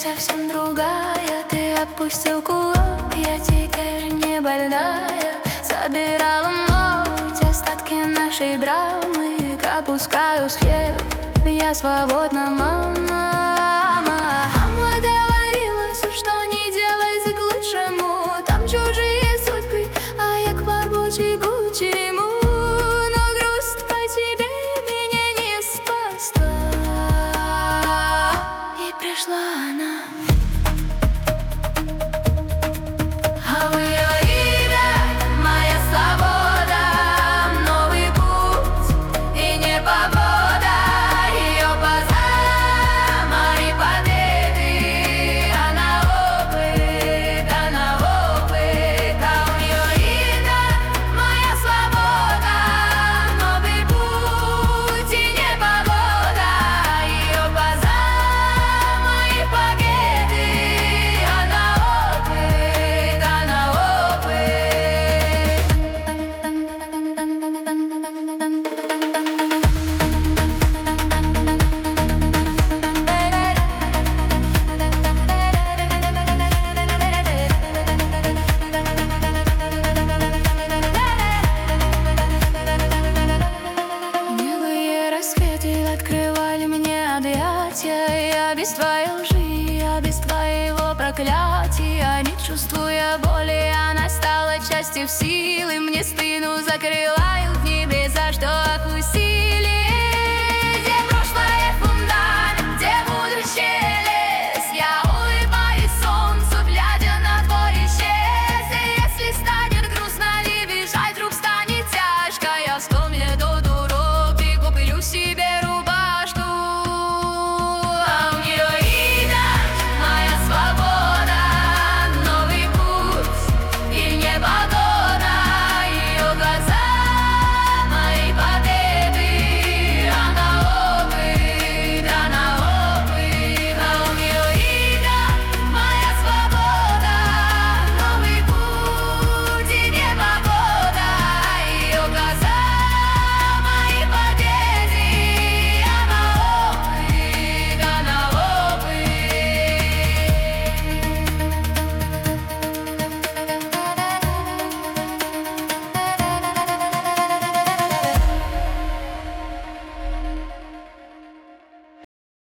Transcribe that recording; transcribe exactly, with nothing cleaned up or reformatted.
совсем другая. Ты отпустил кулак, я теперь не больная. Собирала ночь остатки нашей драмы. Опускаю сферу, я свободна, мама. Мама говорила, что не делай к лучшему. Там чужие судьбы, а я к по-божьему. Но грусть по тебе меня не спасла. И пришла она. А в ее имя моя свобода, новый путь и непогода. Ее глаза мои победы, она опыт, она опыт. А у нее имя моя свобода, новый путь и непогода. Ее глаза мои победы, она опыт, она опыт. Милые рассветы открывали мне объятия. Я без твоей лжи, я без твоего проклятия. Не чувствуя боли, она стала частью силы. Мне спину закрыла и в небеса, что отпустила.